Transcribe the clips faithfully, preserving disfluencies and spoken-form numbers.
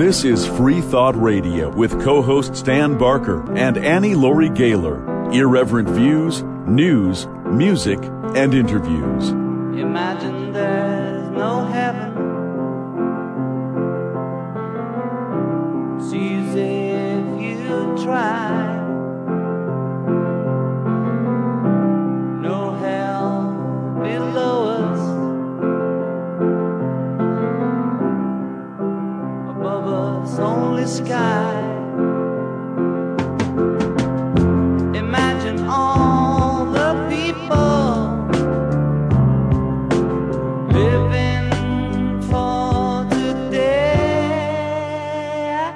This is Free Thought Radio with co-hosts Dan Barker and Annie Laurie Gaylor. Irreverent views, news, music, and interviews. Imagine there's no heaven. It's easy if you try. No hell below us. Above us only sky. Imagine all the people living for today.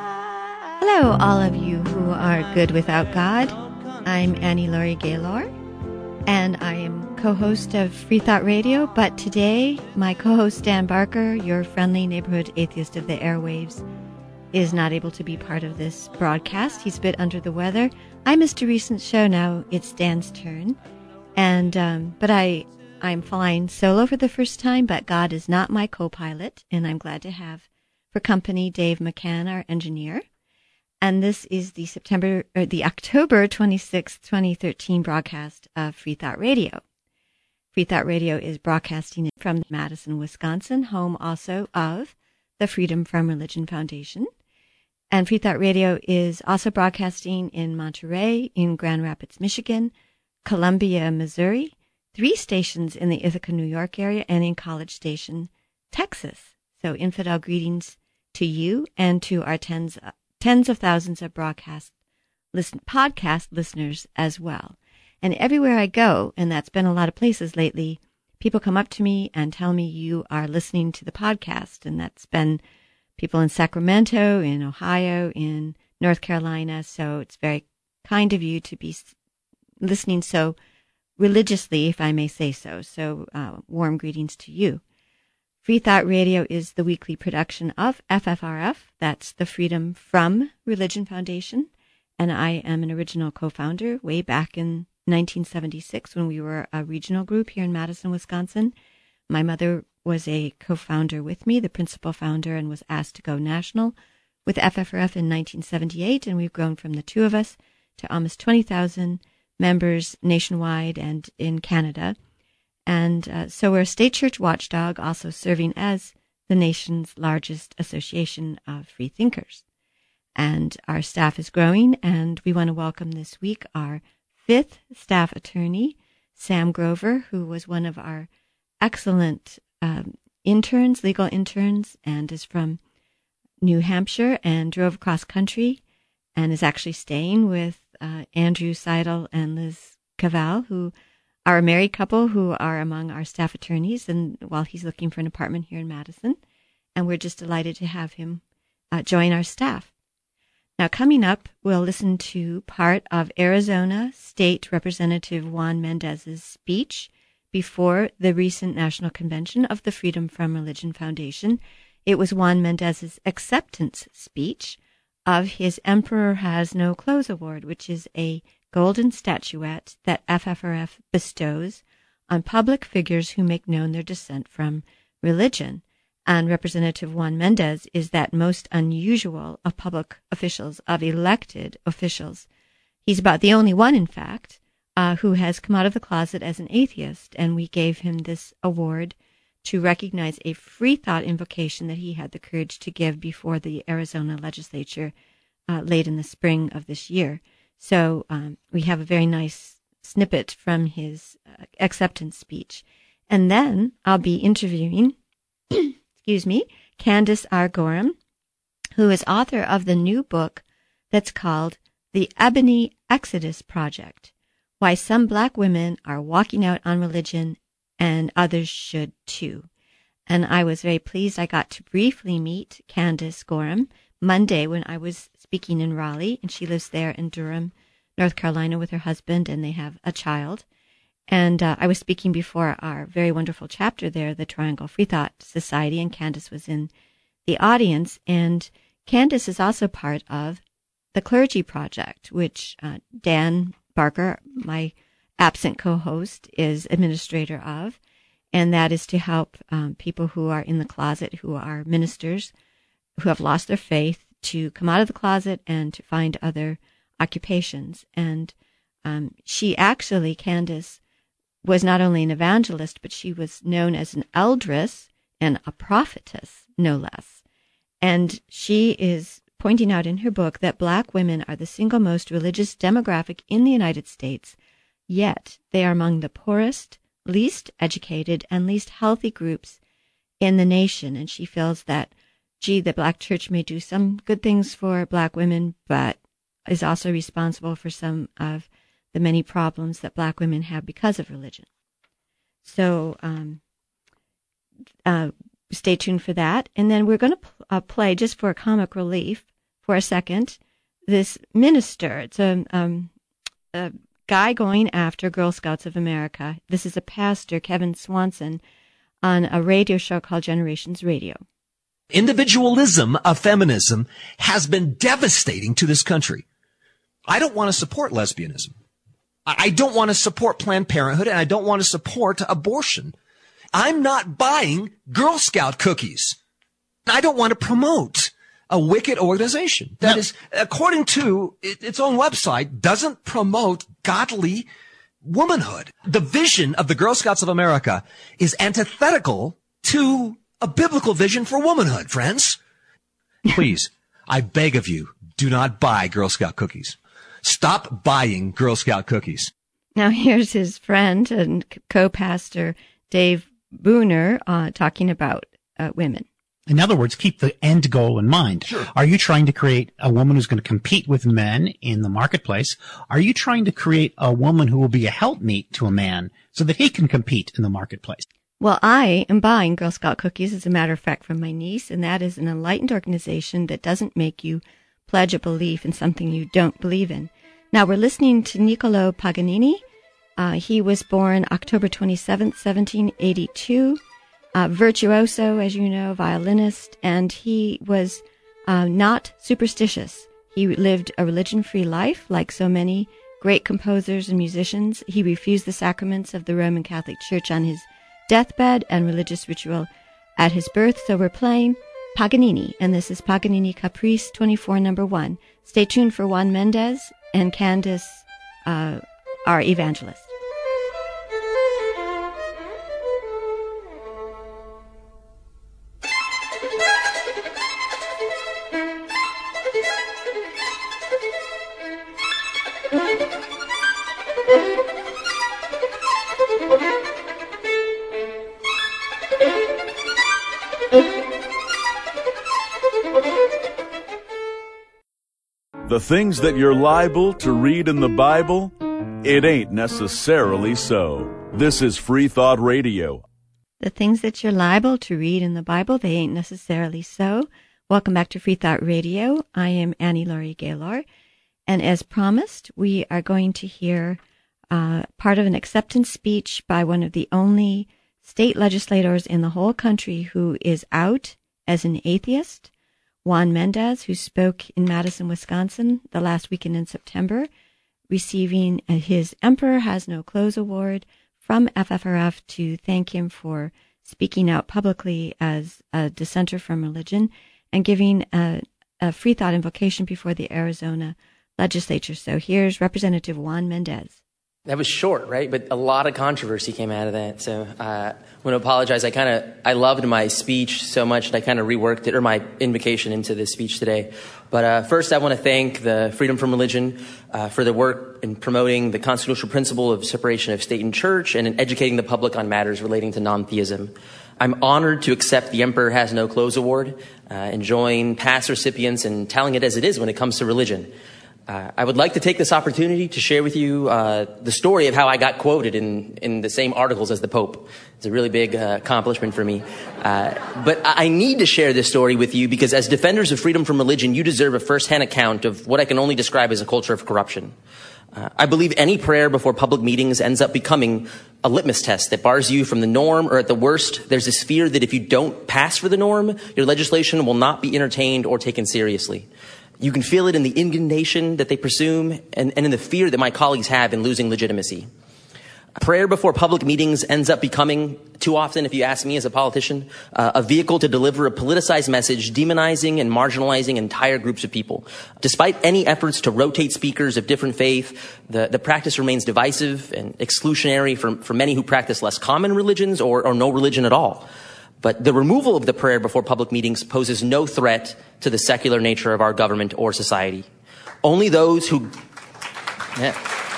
Hello, all of you who are good without God. I'm Annie Laurie Gaylor, and I am co-host of Free Thought Radio. But today, my co-host Dan Barker, your friendly neighborhood atheist of the airwaves, is not able to be part of this broadcast. He's a bit under the weather. I missed a recent show. Now it's Dan's turn, and um, but I I'm flying solo for the first time. But God is not my co-pilot, and I'm glad to have for company Dave McCann, our engineer. And this is the September or the October twenty-sixth, twenty thirteen broadcast of Free Thought Radio. Free Thought Radio is broadcasting from Madison, Wisconsin, home also of the Freedom from Religion Foundation. And Free Thought Radio is also broadcasting in Monterey, in Grand Rapids, Michigan, Columbia, Missouri, three stations in the Ithaca, New York area, and in College Station, Texas. So infidel greetings to you and to our tens, tens of thousands of broadcast listen, podcast listeners as well. And everywhere I go, and that's been a lot of places lately, people come up to me and tell me you are listening to the podcast, and that's been people in Sacramento, in Ohio, in North Carolina. So it's very kind of you to be listening so religiously, if I may say so. So uh, warm greetings to you. Free Thought Radio is the weekly production of F F R F. That's the Freedom from Religion Foundation. And I am an original co-founder way back in nineteen seventy-six when we were a regional group here in Madison, Wisconsin. My mother was a co-founder with me, the principal founder, and was asked to go national with F F R F in nineteen seventy-eight, and we've grown from the two of us to almost twenty thousand members nationwide and in Canada. And uh, so we're a state church watchdog, also serving as the nation's largest association of free thinkers. And our staff is growing, and we want to welcome this week our fifth staff attorney, Sam Grover, who was one of our excellent um, interns, legal interns, and is from New Hampshire and drove across country and is actually staying with uh, Andrew Seidel and Liz Cavall, who are a married couple who are among our staff attorneys, and while he's looking for an apartment here in Madison. And we're just delighted to have him uh, join our staff. Now, coming up, we'll listen to part of Arizona State Representative Juan Mendez's speech before the recent National Convention of the Freedom from Religion Foundation. It was Juan Mendez's acceptance speech of his Emperor Has No Clothes Award, which is a golden statuette that F F R F bestows on public figures who make known their dissent from religion. And Representative Juan Mendez is that most unusual of public officials, of elected officials. He's about the only one, in fact, uh, who has come out of the closet as an atheist, and we gave him this award to recognize a free thought invocation that he had the courage to give before the Arizona legislature uh, late in the spring of this year. So um, we have a very nice snippet from his uh, acceptance speech. And then I'll be interviewing excuse me, Candace R. Gorham, who is author of the new book that's called The Ebony Exodus Project, Why Some Black Women Are Walking Out on Religion and Others Should Too. And I was very pleased I got to briefly meet Candace Gorham Monday when I was speaking in Raleigh, and she lives there in Durham, North Carolina with her husband, and they have a child. And uh, I was speaking before our very wonderful chapter there, the Triangle Free Thought Society, and Candace was in the audience. And Candace is also part of the Clergy Project, which uh, Dan Barker, my absent co-host, is administrator of. And that is to help um, people who are in the closet, who are ministers, who have lost their faith to come out of the closet and to find other occupations. And um, she actually, Candace, was not only an evangelist, but she was known as an eldress and a prophetess, no less. And she is pointing out in her book that black women are the single most religious demographic in the United States, yet they are among the poorest, least educated, and least healthy groups in the nation. And she feels that, gee, the black church may do some good things for black women, but is also responsible for some of the many problems that black women have because of religion. So um, uh, stay tuned for that. And then we're going to pl- uh, play, just for comic relief for a second, this minister. It's a, um, a guy going after Girl Scouts of America. This is a pastor, Kevin Swanson, on a radio show called Generations Radio. Individualism of feminism has been devastating to this country. I don't want to support lesbianism. I don't want to support Planned Parenthood, and I don't want to support abortion. I'm not buying Girl Scout cookies. I don't want to promote a wicked organization that no. is, according to its own website, doesn't promote godly womanhood. The vision of the Girl Scouts of America is antithetical to a biblical vision for womanhood, friends. Please, I beg of you, do not buy Girl Scout cookies. Stop buying Girl Scout cookies. Now here's his friend and co-pastor Dave Booner uh, talking about uh, women. In other words, keep the end goal in mind. Sure. Are you trying to create a woman who's going to compete with men in the marketplace? Are you trying to create a woman who will be a helpmeet to a man so that he can compete in the marketplace? Well, I am buying Girl Scout cookies, as a matter of fact, from my niece, and that is an enlightened organization that doesn't make you pledge a belief in something you don't believe in. Now, we're listening to Niccolo Paganini. Uh, he was born October twenty-seventh, seventeen eighty-two. Uh, virtuoso, as you know, violinist, and he was uh, not superstitious. He lived a religion-free life, like so many great composers and musicians. He refused the sacraments of the Roman Catholic Church on his deathbed and religious ritual at his birth. So we're playing Paganini, and this is Paganini Caprice twenty-four, number one. Stay tuned for Juan Mendez and Candace, uh, our evangelist. The things that you're liable to read in the Bible, it ain't necessarily so. This is Free Thought Radio. The things that you're liable to read in the Bible, they ain't necessarily so. Welcome back to Free Thought Radio. I am Annie Laurie Gaylor. And as promised, we are going to hear uh, part of an acceptance speech by one of the only state legislators in the whole country who is out as an atheist, Juan Mendez, who spoke in Madison, Wisconsin the last weekend in September, receiving his Emperor Has No Clothes Award from F F R F to thank him for speaking out publicly as a dissenter from religion and giving a, a free thought invocation before the Arizona legislature. So here's Representative Juan Mendez. That was short, right? But a lot of controversy came out of that. So uh, I want to apologize. I kind of, I loved my speech so much that I kind of reworked it, or my invocation into this speech today. But uh, first, I want to thank the Freedom from Religion uh, for their work in promoting the constitutional principle of separation of state and church and in educating the public on matters relating to non-theism. I'm honored to accept the Emperor Has No Clothes Award uh, and join past recipients in telling it as it is when it comes to religion. Uh, I would like to take this opportunity to share with you uh, the story of how I got quoted in, in the same articles as the Pope. It's a really big uh, accomplishment for me. Uh, but I need to share this story with you because as defenders of freedom from religion, you deserve a first-hand account of what I can only describe as a culture of corruption. Uh, I believe any prayer before public meetings ends up becoming a litmus test that bars you from the norm, or at the worst, there's this fear that if you don't pass for the norm, your legislation will not be entertained or taken seriously. You can feel it in the indignation that they presume and, and in the fear that my colleagues have in losing legitimacy. Prayer before public meetings ends up becoming, too often, if you ask me as a politician, uh, a vehicle to deliver a politicized message demonizing and marginalizing entire groups of people. Despite any efforts to rotate speakers of different faith, the, the practice remains divisive and exclusionary for, for many who practice less common religions or, or no religion at all. But the removal of the prayer before public meetings poses no threat to the secular nature of our government or society. Only those who... Yeah.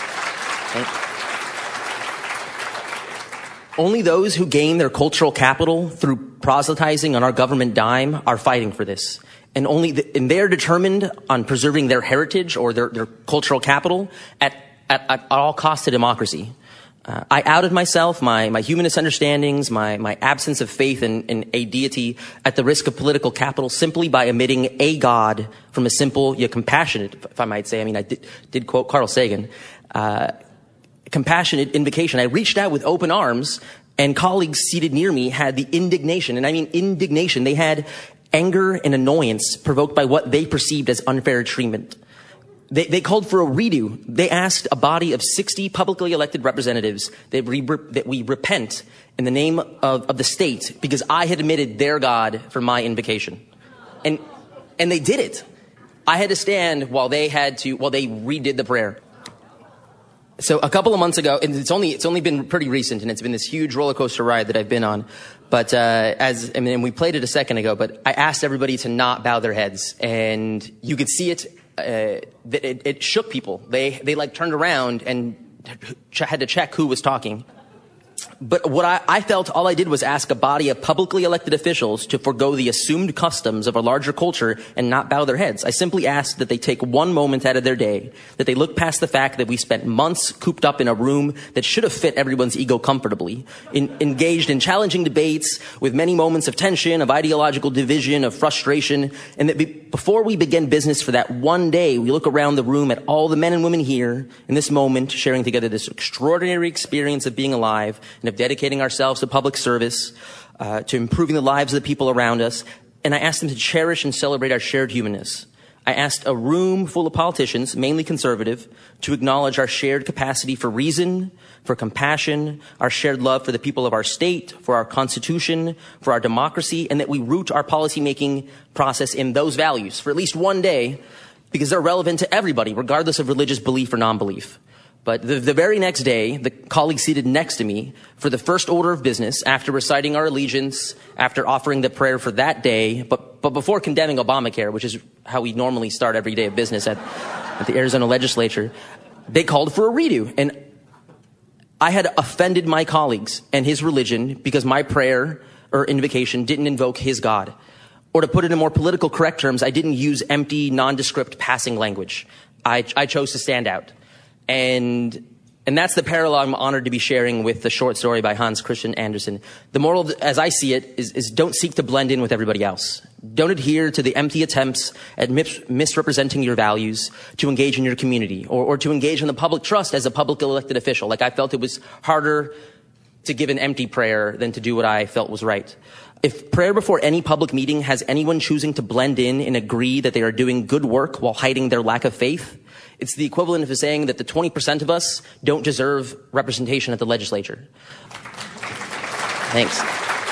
Only those who gain their cultural capital through proselytizing on our government dime are fighting for this. And only the, and they're determined on preserving their heritage or their, their cultural capital at, at, at all costs to democracy. Uh, I outed myself, my, my humanist understandings, my, my absence of faith in, in a deity at the risk of political capital simply by omitting a God from a simple yet compassionate, if I might say, I mean, I did, did quote Carl Sagan, uh, compassionate invocation. I reached out with open arms, and colleagues seated near me had the indignation, and I mean indignation. They had anger and annoyance provoked by what they perceived as unfair treatment. They, they called for a redo. They asked a body of sixty publicly elected representatives that we, that we repent in the name of, of the state because I had omitted their God for my invocation. And, and they did it. I had to stand while they had to, while they redid the prayer. So a couple of months ago, and it's only, it's only been pretty recent, and it's been this huge roller coaster ride that I've been on. But, uh, as, I mean, we played it a second ago, but I asked everybody to not bow their heads, and you could see it, uh, it, it shook people. They, they like turned around and had to check who was talking. But what I, I felt all I did was ask a body of publicly elected officials to forgo the assumed customs of a larger culture and not bow their heads. I simply asked that they take one moment out of their day, that they look past the fact that we spent months cooped up in a room that should have fit everyone's ego comfortably, in, engaged in challenging debates with many moments of tension, of ideological division, of frustration, and that be, before we begin business for that one day, we look around the room at all the men and women here in this moment, sharing together this extraordinary experience of being alive, and of dedicating ourselves to public service, uh, to improving the lives of the people around us. And I asked them to cherish and celebrate our shared humanness. I asked a room full of politicians, mainly conservative, to acknowledge our shared capacity for reason, for compassion, our shared love for the people of our state, for our Constitution, for our democracy, and that we root our policymaking process in those values for at least one day, because they're relevant to everybody, regardless of religious belief or non-belief. But the, the very next day, the colleague seated next to me, for the first order of business, after reciting our allegiance, after offering the prayer for that day, but, but before condemning Obamacare, which is how we normally start every day of business at, at the Arizona legislature, they called for a redo. And I had offended my colleagues and his religion because my prayer or invocation didn't invoke his God. Or to put it in more political correct terms, I didn't use empty, nondescript passing language. I, I chose to stand out. And and that's the parallel I'm honored to be sharing with the short story by Hans Christian Andersen. The moral, as I see it, is, is don't seek to blend in with everybody else. Don't adhere to the empty attempts at mis- misrepresenting your values to engage in your community or, or to engage in the public trust as a public elected official. Like I felt it was harder to give an empty prayer than to do what I felt was right. If prayer before any public meeting has anyone choosing to blend in and agree that they are doing good work while hiding their lack of faith, it's the equivalent of saying that the twenty percent of us don't deserve representation at the legislature. Thanks.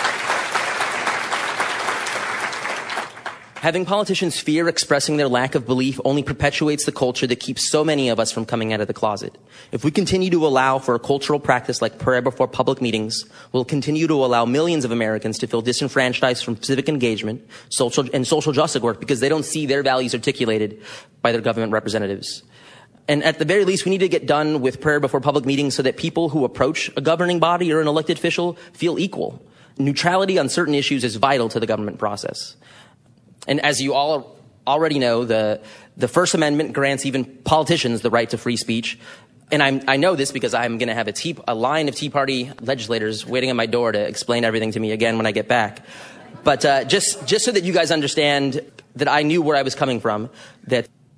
Having politicians fear expressing their lack of belief only perpetuates the culture that keeps so many of us from coming out of the closet. If we continue to allow for a cultural practice like prayer before public meetings, we'll continue to allow millions of Americans to feel disenfranchised from civic engagement, social and social justice work because they don't see their values articulated by their government representatives. And at the very least, we need to get done with prayer before public meetings so that people who approach a governing body or an elected official feel equal. Neutrality on certain issues is vital to the government process. And as you all already know, the, the First Amendment grants even politicians the right to free speech. And I'm, I know this because I'm going to have a, tea, a line of Tea Party legislators waiting at my door to explain everything to me again when I get back. But uh, just, just so that you guys understand that I knew where I was coming from, that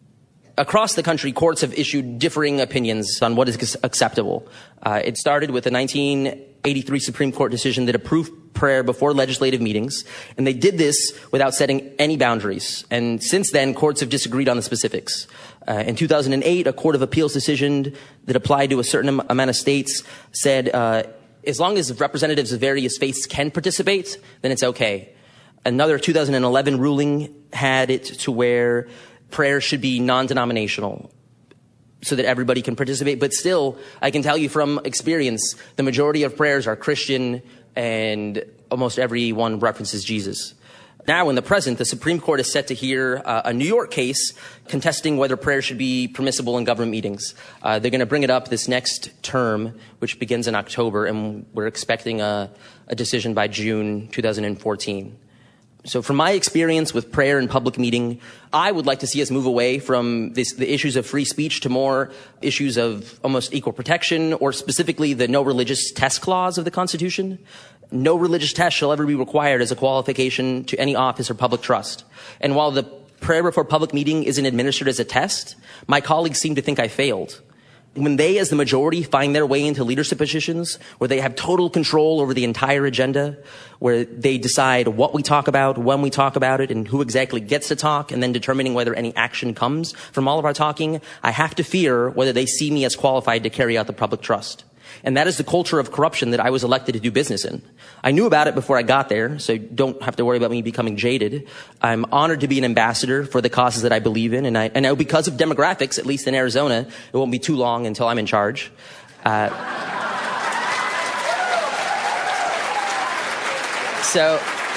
across the country, courts have issued differing opinions on what is acceptable. Uh, it started with the nineteen eighty-three Supreme Court decision that approved prayer before legislative meetings, and they did this without setting any boundaries. And since then, courts have disagreed on the specifics. Uh, in two thousand eight, a court of appeals decision that applied to a certain am- amount of states said, uh, as long as representatives of various faiths can participate, then it's okay. Another two thousand eleven ruling had it to where prayer should be non-denominational so that everybody can participate. But still, I can tell you from experience, the majority of prayers are Christian and almost everyone references Jesus. Now, in the present, the Supreme Court is set to hear uh, a New York case contesting whether prayer should be permissible in government meetings. Uh, they're going to bring it up this next term, which begins in October, and we're expecting a, a decision by June two thousand fourteen. So from my experience with prayer in public meeting, I would like to see us move away from this, the issues of free speech to more issues of almost equal protection, or specifically the no religious test clause of the Constitution. No religious test shall ever be required as a qualification to any office or public trust. And while the prayer before public meeting isn't administered as a test, my colleagues seem to think I failed. When they, as the majority, find their way into leadership positions where they have total control over the entire agenda, where they decide what we talk about, when we talk about it, and who exactly gets to talk, and then determining whether any action comes from all of our talking, I have to fear whether they see me as qualified to carry out the public trust. And that is the culture of corruption that I was elected to do business in. I knew about it before I got there, so don't have to worry about me becoming jaded. I'm honored to be an ambassador for the causes that I believe in, and I, and I know because of demographics, at least in Arizona, it won't be too long until I'm in charge. Uh, so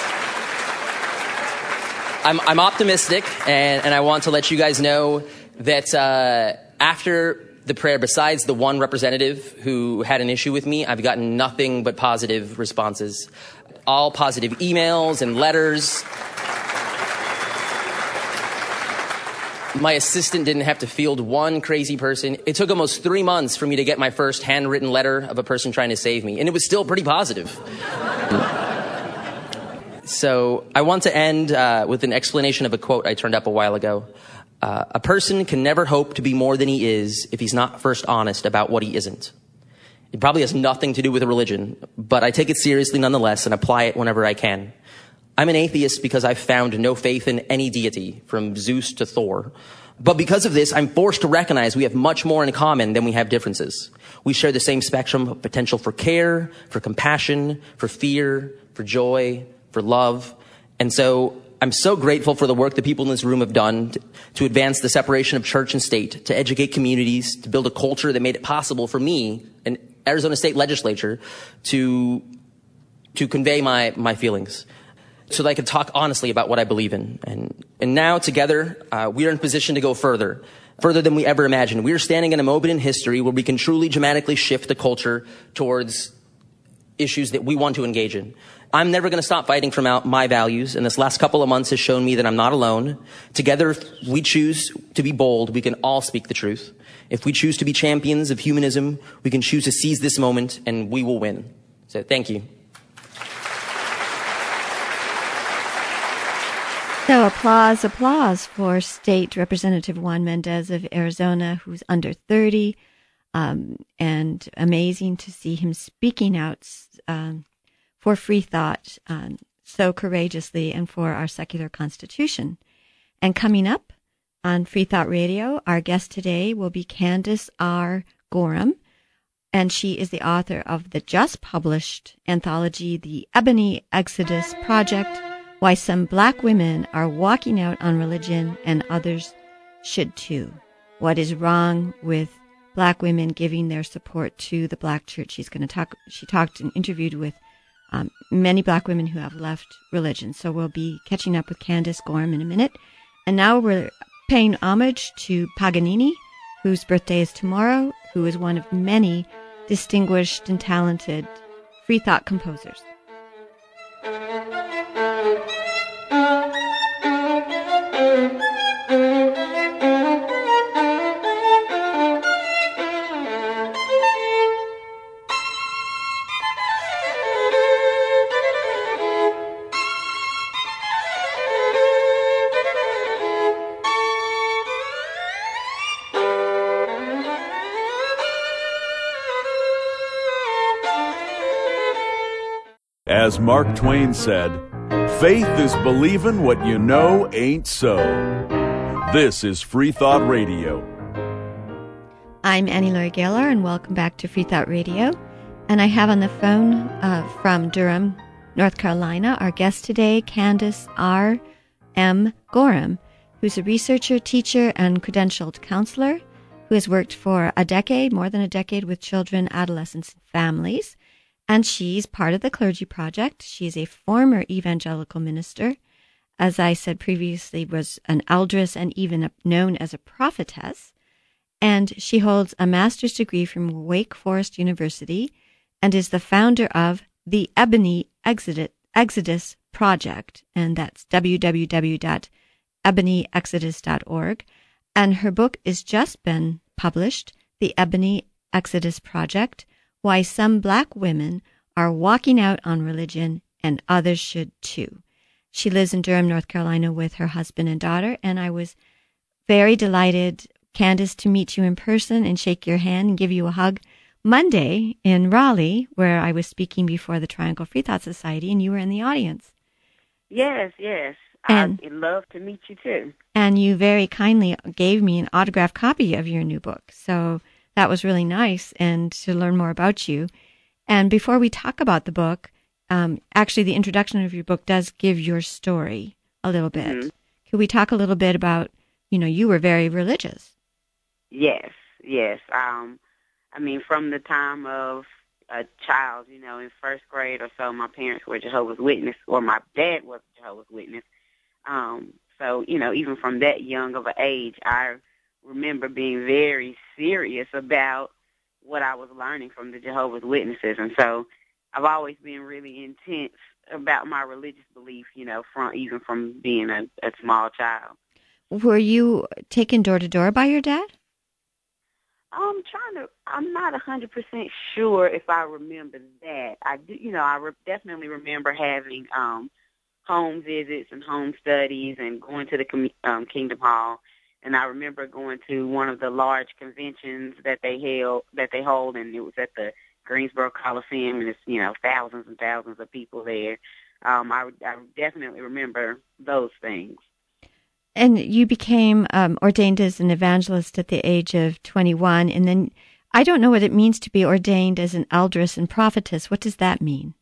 I'm, I'm optimistic, and, and I want to let you guys know that uh, after the prayer, besides the one representative who had an issue with me, I've gotten nothing but positive responses. All positive emails and letters. My assistant didn't have to field one crazy person. It took almost three months for me to get my first handwritten letter of a person trying to save me, and it was still pretty positive. So I want to end uh, with an explanation of a quote I turned up a while ago. Uh, a person can never hope to be more than he is if he's not first honest about what he isn't. It probably has nothing to do with religion, but I take it seriously nonetheless and apply it whenever I can. I'm an atheist because I've found no faith in any deity, from Zeus to Thor. But because of this, I'm forced to recognize we have much more in common than we have differences. We share the same spectrum of potential for care, for compassion, for fear, for joy, for love. And so I'm so grateful for the work the people in this room have done to, to advance the separation of church and state, to educate communities, to build a culture that made it possible for me, an Arizona State Legislature, to to convey my, my feelings so that I could talk honestly about what I believe in. And, and now, together, uh, we are in position to go further, further than we ever imagined. We are standing in a moment in history where we can truly dramatically shift the culture towards issues that we want to engage in. I'm never going to stop fighting for my values, and this last couple of months has shown me that I'm not alone. Together, if we choose to be bold, we can all speak the truth. If we choose to be champions of humanism, we can choose to seize this moment, and we will win. So thank you. So applause, applause for State Representative Juan Mendez of Arizona, who's under thirty, um, and amazing to see him speaking out um, for free thought um, so courageously and for our secular constitution. And coming up on Free Thought Radio, our guest today will be Candace R. Gorham, and she is the author of the just published anthology, The Ebony Exodus Project, Why Some Black Women Are Walking Out on Religion and Others Should Too. What is wrong with Black women giving their support to the Black church? She's going to talk, she talked and interviewed with Um, many Black women who have left religion. So we'll be catching up with Candace Gorham in a minute. And now we're paying homage to Paganini, whose birthday is tomorrow, who is one of many distinguished and talented free thought composers. As Mark Twain said, faith is believing what you know ain't so. This is Free Thought Radio. I'm Annie Laurie Gaylor, and welcome back to Free Thought Radio. And I have on the phone uh, from Durham, North Carolina, our guest today, Candace R. M. Gorham, who's a researcher, teacher, and credentialed counselor who has worked for a decade, more than a decade, with children, adolescents, and families. And she's part of the Clergy Project. She's a former evangelical minister. As I said previously, was an eldress and even known as a prophetess. And she holds a master's degree from Wake Forest University and is the founder of the Ebony Exodus, Exodus Project. And that's w w w dot ebony exodus dot org. And her book has just been published, The Ebony Exodus Project, Why Some Black Women Are Walking Out on Religion and Others Should Too. She lives in Durham, North Carolina with her husband and daughter, and I was very delighted, Candace, to meet you in person and shake your hand and give you a hug Monday in Raleigh, where I was speaking before the Triangle Free Thought Society, and you were in the audience. Yes, yes. And, I'd love to meet you, too. And you very kindly gave me an autographed copy of your new book, so that was really nice, and to learn more about you. And before we talk about the book, um, actually the introduction of your book does give your story a little bit. Mm-hmm. Could we talk a little bit about, you know, you were very religious. Yes, yes. Um, I mean, from the time of a child, you know, in first grade or so, my parents were Jehovah's Witness, or my dad was Jehovah's Witness. Um, so, you know, even from that young of an age, I remember being very serious about what I was learning from the Jehovah's Witnesses. And so I've always been really intense about my religious belief, you know, from even from being a, a small child. Were you taken door to door by your dad? I'm trying to, I'm not one hundred percent sure if I remember that. I do, you know, I re- definitely remember having um, home visits and home studies and going to the com- um, Kingdom Hall. And I remember going to one of the large conventions that they held, that they hold, and it was at the Greensboro Coliseum, and it's, you know, thousands and thousands of people there. Um, I, I definitely remember those things. And you became um, ordained as an evangelist at the age of twenty-one, and then I don't know what it means to be ordained as an eldress and prophetess. What does that mean?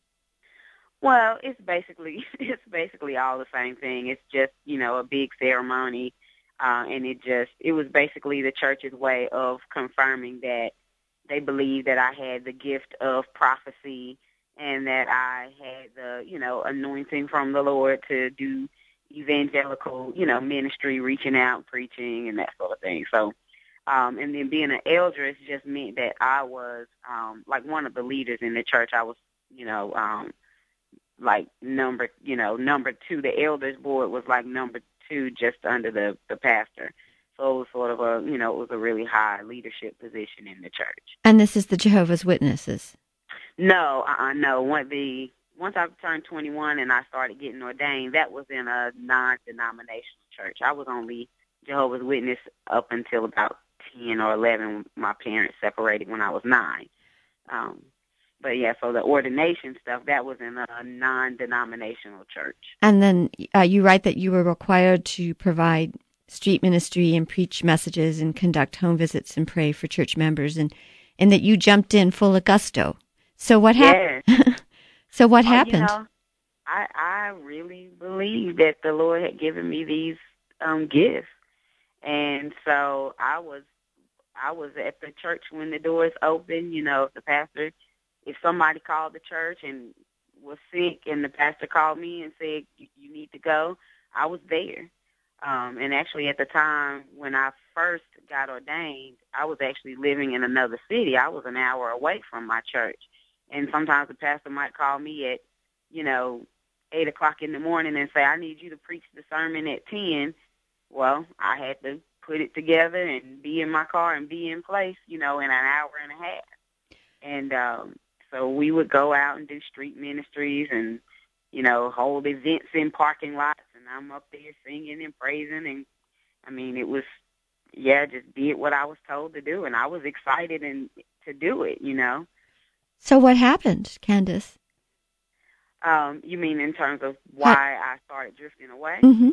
Well, it's basically it's basically all the same thing. It's just, you know, a big ceremony, uh, and it just it was basically the church's way of confirming that they believed that I had the gift of prophecy and that I had the, you know, anointing from the Lord to do evangelical, you know, ministry, reaching out, preaching, and that sort of thing. So, um, and then being an eldress just meant that I was, um, like one of the leaders in the church. I was, you know, um, like number, you know, number two. The elders board was like number two, just under the, the pastor. So it was sort of a, you know, it was a really high leadership position in the church. And this is the Jehovah's Witnesses? No, uh-uh, no. One, the Once I turned twenty-one and I started getting ordained, that was in a non-denominational church. I was only Jehovah's Witness up until about ten or eleven. My parents separated when I was nine. Um, but, yeah, so the ordination stuff, that was in a non-denominational church. And then uh, you write that you were required to provide street ministry and preach messages and conduct home visits and pray for church members, and, and that you jumped in full gusto. So what happened? Yes. So what uh, happened? You know, I, I really believe that the Lord had given me these um, gifts. And so I was I was at the church when the doors opened. You know, if the pastor, if somebody called the church and was sick and the pastor called me and said, you need to go, I was there. Um, and actually at the time when I first got ordained, I was actually living in another city. I was an hour away from my church. And sometimes the pastor might call me at, you know, eight o'clock in the morning and say, I need you to preach the sermon at ten. Well, I had to put it together and be in my car and be in place, you know, in an hour and a half. And um, so we would go out and do street ministries and, you know, hold events in parking lots. And I'm up there singing and praising. And, I mean, it was, yeah, just did what I was told to do. And I was excited and to do it, you know. So what happened, Candace? Um, you mean in terms of why I started drifting away? Mm-hmm.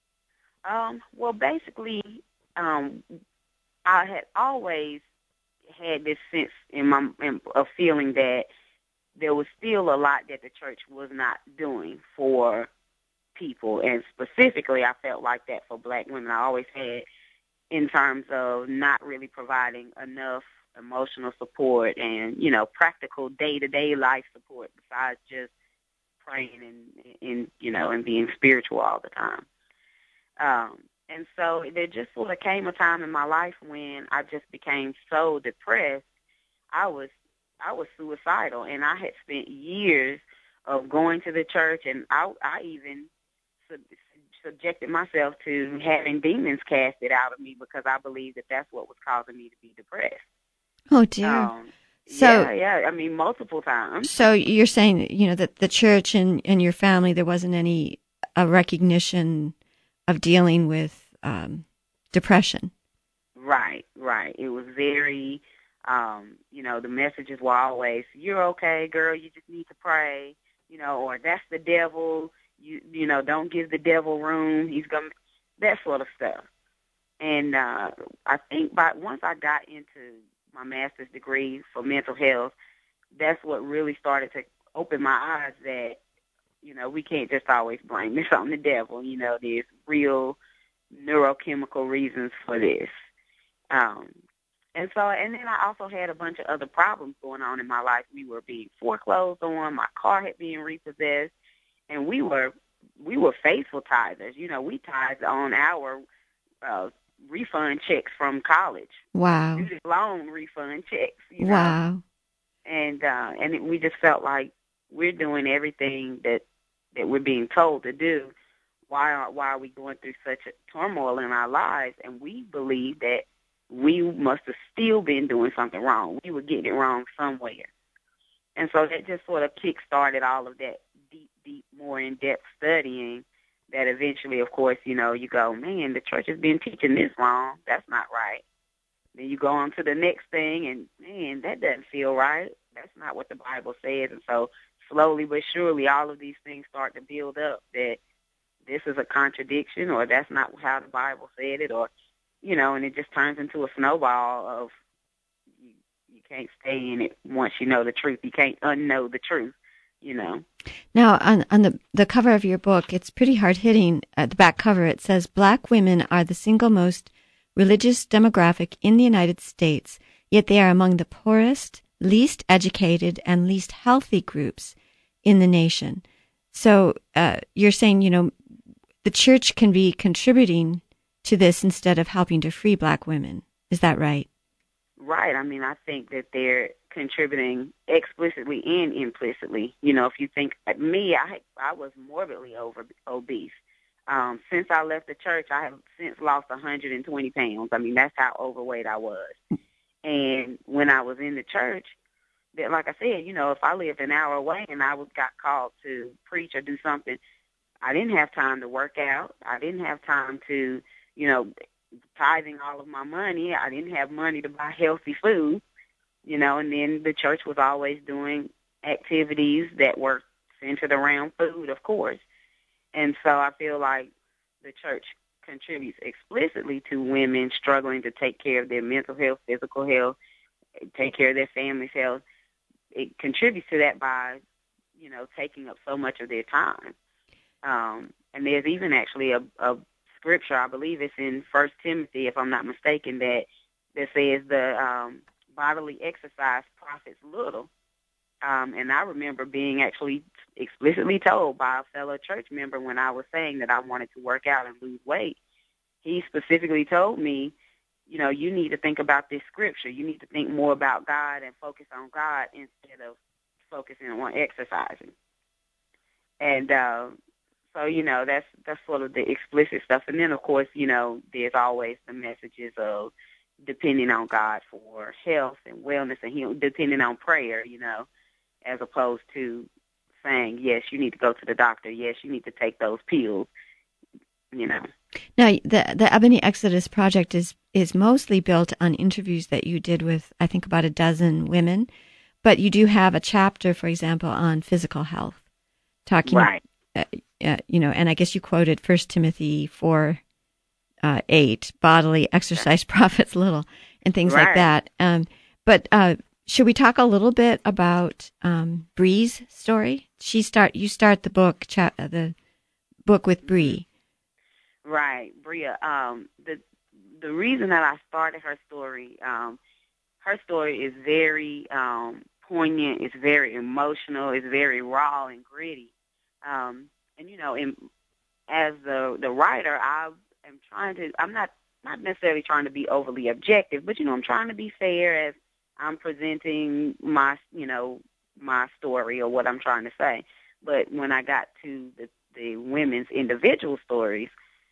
Um, well, basically, um, I had always had this sense in my in, of feeling that there was still a lot that the church was not doing for people, and specifically, I felt like that for black women. I always had, in terms of not really providing enough emotional support and, you know, practical day-to-day life support besides just praying and, and you know, and being spiritual all the time. Um, and so there just sort of came a time in my life when I just became so depressed. I was I was suicidal, and I had spent years of going to the church, and I, I even sub- subjected myself to having demons casted out of me because I believed that that's what was causing me to be depressed. Oh, dear. Um, So- yeah, yeah. I mean, multiple times. So you're saying, you know, that the church and, and your family, there wasn't any a recognition of dealing with um, depression. Right, right. It was very, um, you know, the messages were always, "You're okay, girl. You just need to pray," you know, or "That's the devil. You, you know, don't give the devil room. He's gonna," that sort of stuff. And uh, I think by once I got into my master's degree for mental health, that's what really started to open my eyes that, you know, we can't just always blame this on the devil. You know, there's real neurochemical reasons for this. Um, and so, and then I also had a bunch of other problems going on in my life. We were being foreclosed on. My car had been repossessed, and we were we were faithful tithers. You know, we tithed on our uh, refund checks from college. Wow. Student loan refund checks. You know? Wow. And uh, and it, we just felt like we're doing everything that that we're being told to do. Why are why are we going through such a turmoil in our lives? And we believe that we must have still been doing something wrong. We were getting it wrong somewhere. And so that just sort of kick-started all of that deep, deep, more in-depth studying that eventually, of course, you know, you go, man, the church has been teaching this wrong. That's not right. Then you go on to the next thing, and, man, that doesn't feel right. That's not what the Bible says. And so slowly but surely all of these things start to build up that this is a contradiction, or that's not how the Bible said it, or, you know, and it just turns into a snowball of you, you can't stay in it once you know the truth. You can't unknow the truth, you know. Now, on, on the, the cover of your book, it's pretty hard-hitting. At the back cover, it says, "Black women are the single most religious demographic in the United States, yet they are among the poorest, least educated, and least healthy groups in the nation." So uh, you're saying, you know, the church can be contributing to this instead of helping to free black women. Is that right? Right. I mean, I think that they're contributing explicitly and implicitly. You know, if you think like me, I I was morbidly over obese. Um, since I left the church, I have since lost one hundred twenty pounds. I mean, that's how overweight I was. And when I was in the church, that, like I said, you know, if I lived an hour away and I was got called to preach or do something, I didn't have time to work out. I didn't have time to, you know, tithing all of my money. I didn't have money to buy healthy food, you know, and then the church was always doing activities that were centered around food, of course. And so I feel like the church contributes explicitly to women struggling to take care of their mental health, physical health, take care of their family's health. It contributes to that by, you know, taking up so much of their time. Um, and there's even actually a, a scripture, I believe it's in First Timothy, if I'm not mistaken, that that says the um, bodily exercise profits little. Um, and I remember being actually explicitly told by a fellow church member when I was saying that I wanted to work out and lose weight. He specifically told me, you know, you need to think about this scripture. You need to think more about God and focus on God instead of focusing on exercising. And uh, so, you know, that's that's sort of the explicit stuff. And then, of course, you know, there's always the messages of depending on God for health and wellness and healing, depending on prayer, you know, as opposed to saying, yes, you need to go to the doctor. Yes, you need to take those pills, you know. Now, the the Ebony Exodus Project is, is mostly built on interviews that you did with, I think, about a dozen women, but you do have a chapter, for example, on physical health. talking, Right. uh, uh, you know, and I guess you quoted First Timothy four, uh, eight, bodily exercise profits little, and things like Right. that. Um, but uh, should we talk a little bit about um, Bree's story? She start you start the book cha- uh, the book with Bree. Right, Bria. Um, the the reason that I started her story, um, her story is very um, poignant. It's very emotional. It's very raw and gritty. Um, and you know, in, as the the writer, I am trying to. I'm not not necessarily trying to be overly objective, but you know, I'm trying to be fair as I'm presenting my you know my story or what I'm trying to say. But when I got to the the women's individual stories,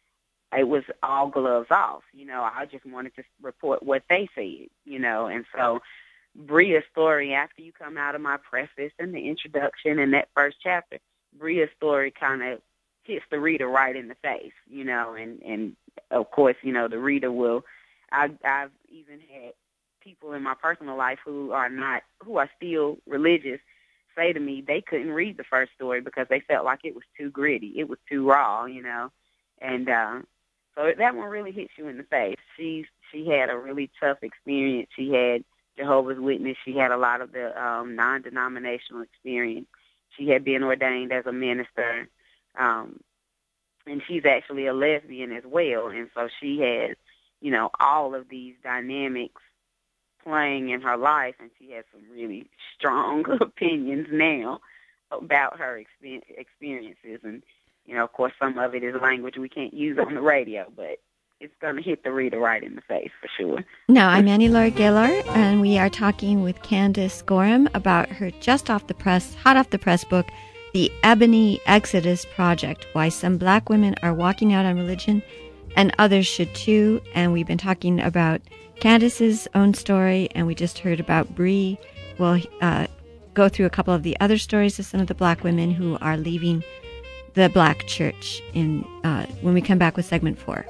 it was all gloves off. You know, I just wanted to report what they said, you know, and so Bria's story, after you come out of my preface and the introduction and that first chapter, Bria's story kind of hits the reader right in the face, you know, and, and of course, you know, the reader will, I, I've even had people in my personal life who are not, who are still religious say to me they couldn't read the first story because they felt like it was too gritty. It was too raw, you know, and, uh, so that one really hits you in the face. She she had a really tough experience. She had Jehovah's Witness. She had a lot of the um, non-denominational experience. She had been ordained as a minister, um, and she's actually a lesbian as well. And so she has, you know, all of these dynamics playing in her life, and she has some really strong opinions now about her exper- experiences. And you know, of course, some of it is language we can't use on the radio, but it's going to hit the reader right in the face for sure. Now, I'm Annie Laurie Gaylor, and we are talking with Candace Gorham about her just off the press, hot off the press book, The Ebony Exodus Project, Why Some Black Women Are Walking Out on Religion and Others Should Too. And we've been talking about Candace's own story, and we just heard about Bree. We'll uh, go through a couple of the other stories of some of the black women who are leaving the Black Church in uh, when we come back with segment four.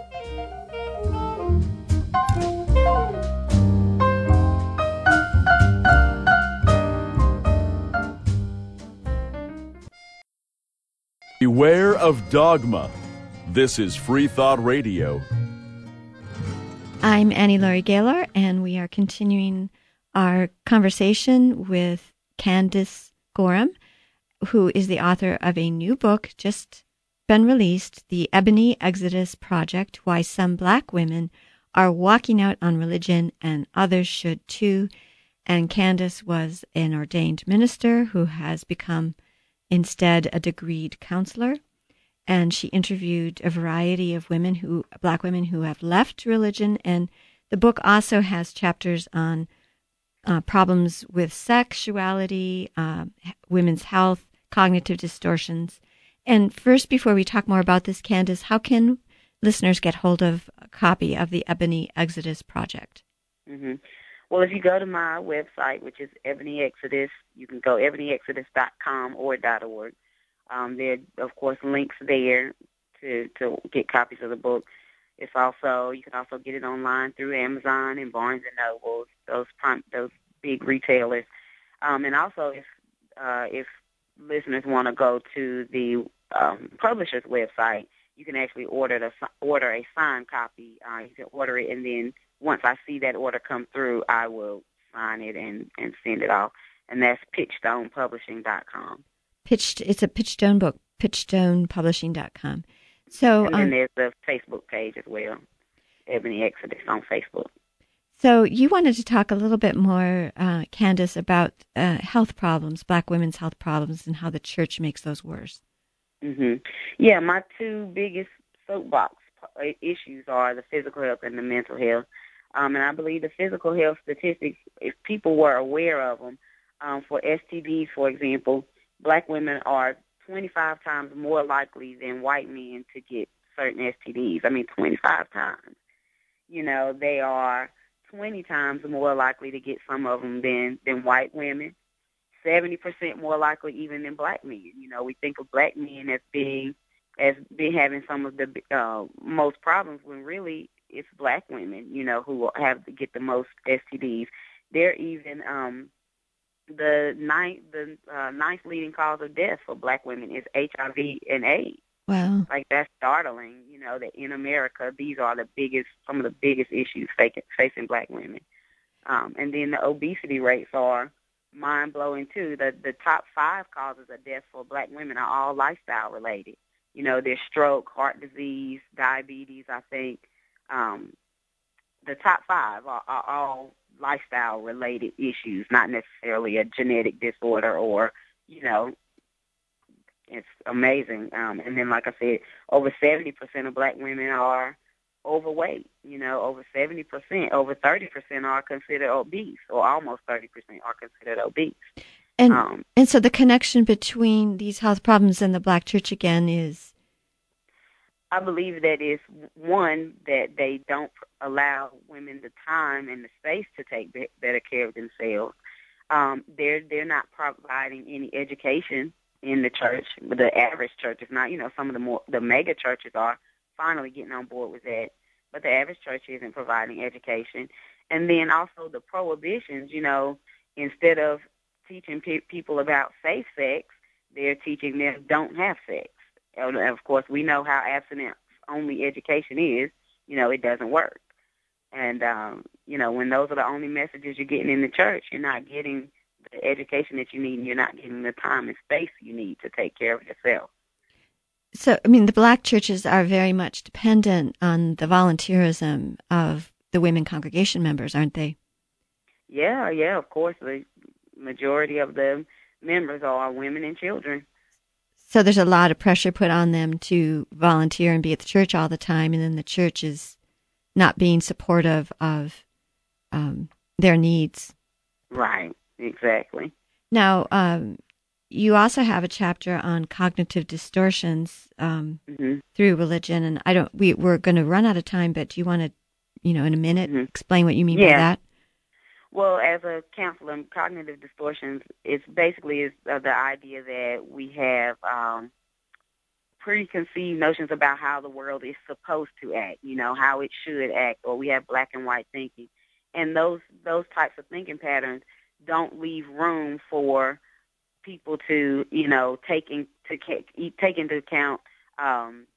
Beware of dogma. This is Free Thought Radio. I'm Annie Laurie Gaylor, and we are continuing our conversation with Candace Gorham, who is the author of a new book just been released, The Ebony Exodus Project, Why Some Black Women Are Walking Out on Religion and Others Should Too. And Candace was an ordained minister who has become instead a degreed counselor. And she interviewed a variety of women who, black women who have left religion. And the book also has chapters on uh, problems with sexuality, uh, women's health, cognitive distortions. And first, before we talk more about this, Candace, how can listeners get hold of a copy of the Ebony Exodus Project? Mm-hmm. Well, if you go to my website, which is Ebony Exodus, you can go ebony exodus dot com or .org. Um, there are, of course, links there to, to get copies of the book. It's also, you can also get it online through Amazon and Barnes and Noble, those those big retailers. Um, and also, if uh, if listeners want to go to the um, publisher's website, you can actually order the order a signed copy. Uh, you can order it, and then once I see that order come through, I will sign it and, and send it off. And that's pitchstone publishing dot com. Pitched, it's a Pitchstone book, pitchstone publishing dot com. So, and then um, there's the Facebook page as well, Ebony Exodus on Facebook. So you wanted to talk a little bit more, uh, Candace, about uh, health problems, black women's health problems, and how the church makes those worse. Mm-hmm. Yeah, my two biggest soapbox issues are the physical health and the mental health. Um, and I believe the physical health statistics, if people were aware of them, um, for S T Ds, for example, black women are twenty-five times more likely than white men to get certain S T Ds. I mean, twenty-five times. You know, they are twenty times more likely to get some of them than, than white women, seventy percent more likely even than black men. You know, we think of black men as being, as being having some of the uh, most problems when really it's black women, you know, who have to get the most S T Ds. They're even, um, the ninth the uh, ninth leading cause of death for black women is H I V and AIDS. Wow. Like, that's startling, you know, that in America, these are the biggest, some of the biggest issues facing, facing black women. Um, and then the obesity rates are mind-blowing, too. The the top five causes of death for black women are all lifestyle-related. You know, there's stroke, heart disease, diabetes, I think. Um, the top five are, are all lifestyle-related issues, not necessarily a genetic disorder or, you know, it's amazing. Um, and then, like I said, over seventy percent of black women are overweight. You know, over seventy percent, over thirty percent are considered obese, or almost thirty percent are considered obese. And um, and so the connection between these health problems and the black church again is? I believe that is, one, that they don't allow women the time and the space to take be- better care of themselves. Um, they're they're not providing any education in the church. The average church is not. You know, some of the more the mega churches are finally getting on board with that, but the average church isn't providing education. And then also the prohibitions. You know, instead of teaching pe- people about safe sex, they're teaching them don't have sex. And of course, we know how abstinence-only education is. You know, it doesn't work. And, um, you know, when those are the only messages you're getting in the church, you're not getting the education that you need, and you're not getting the time and space you need to take care of yourself. So, I mean, the black churches are very much dependent on the volunteerism of the women congregation members, aren't they? Yeah, yeah, of course. The majority of the members are women and children. So there's a lot of pressure put on them to volunteer and be at the church all the time, and then the church is not being supportive of um, their needs. Right, exactly. Now, um, you also have a chapter on cognitive distortions um, mm-hmm. through religion, and I don't. We we're going to run out of time, but do you want to, you know, in a minute, mm-hmm. explain what you mean yeah. by that? Well, as a counselor, cognitive distortions, it's basically is uh, the idea that we have um, preconceived notions about how the world is supposed to act, you know, how it should act, or we have black and white thinking. And those those types of thinking patterns don't leave room for people to, you know, take, in, to take into account um,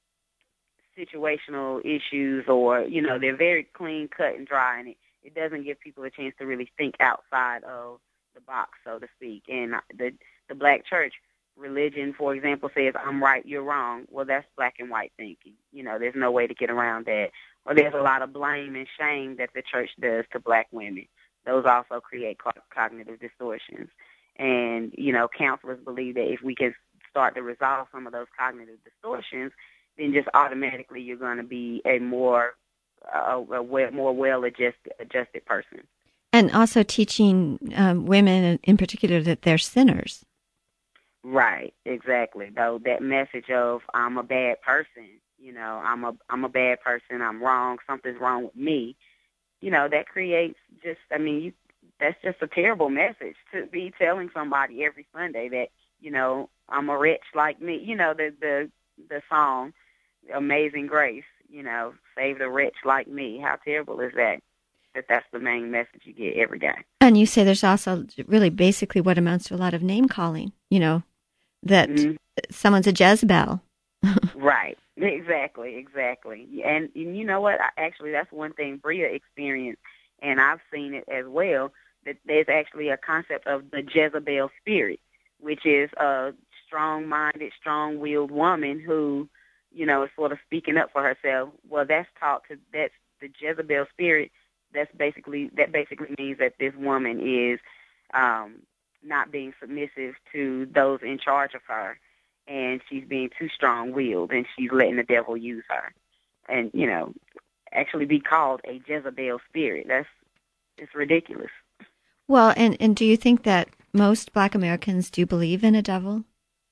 situational issues, or, you know, they're very clean, cut, and dry, and it It doesn't give people a chance to really think outside of the box, so to speak. And the the black church religion, for example, says, I'm right, you're wrong. Well, that's black and white thinking. You know, there's no way to get around that. Or there's a lot of blame and shame that the church does to black women. Those also create co- cognitive distortions. And, you know, counselors believe that if we can start to resolve some of those cognitive distortions, then just automatically you're going to be a more A, a well, more well-adjusted adjusted person. And also teaching um, women in particular that they're sinners. Right, exactly. Though that message of I'm a bad person, you know, I'm a I'm a bad person, I'm wrong, something's wrong with me, you know, that creates just, I mean, you, that's just a terrible message to be telling somebody every Sunday that, you know, I'm a wretch like me. You know, the the the song, Amazing Grace. You know, save the wretch like me. How terrible is that? That that's the main message you get every day. And you say there's also really basically what amounts to a lot of name calling, you know, that mm-hmm. someone's a Jezebel. Right. Exactly. Exactly. And, and you know what? I, actually, that's one thing Bria experienced, and I've seen it as well, that there's actually a concept of the Jezebel spirit, which is a strong-minded, strong-willed woman who, you know, is sort of speaking up for herself. Well, that's taught to, that's the Jezebel spirit. That's basically, that basically means that this woman is um, not being submissive to those in charge of her, and she's being too strong-willed, and she's letting the devil use her. And, you know, actually be called a Jezebel spirit. That's, it's ridiculous. Well, and, and do you think that most black Americans do believe in a devil?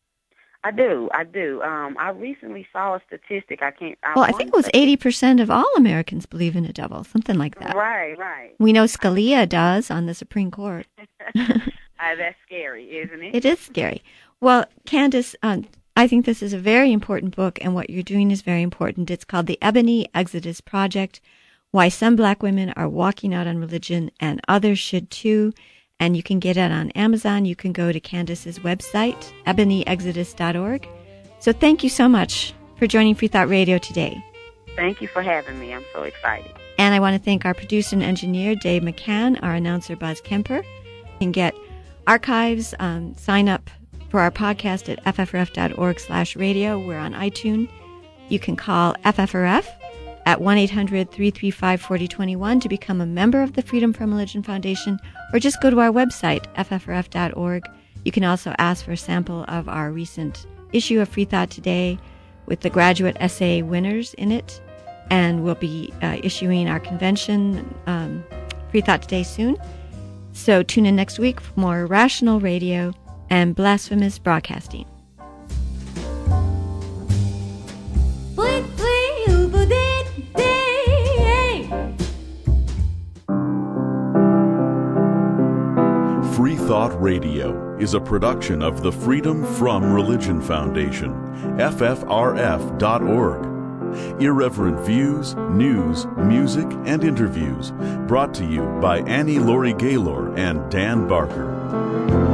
I do, I do. Um, I recently saw a statistic. I can't. I well, I think it was eighty percent of all Americans believe in a devil, something like that. Right, right. We know Scalia does on the Supreme Court. uh, that's scary, isn't it? It is scary. Well, Candace, uh, I think this is a very important book, and what you're doing is very important. It's called The Ebony Exodus Project, Why Some Black Women Are Walking Out on Religion and Others Should Too. and you can get it on Amazon. You can go to Candace's website, ebony exodus dot org. So thank you so much for joining Free Thought Radio today. Thank you for having me. I'm so excited. And I want to thank our producer and engineer, Dave McCann, our announcer, Buzz Kemper. You can get archives, um, sign up for our podcast at f f r f dot org slash radio. We're on iTunes. You can call F F R F at one eight hundred, three three five, four zero two one to become a member of the Freedom from Religion Foundation, or just go to our website, f f r f dot org. You can also ask for a sample of our recent issue of Free Thought Today with the graduate essay winners in it, and we'll be uh, issuing our convention, um, Free Thought Today, soon. So tune in next week for more rational radio and blasphemous broadcasting. Free Thought Radio is a production of the Freedom from Religion Foundation, F F R F dot org. Irreverent views, news, music, and interviews brought to you by Annie Laurie Gaylor and Dan Barker.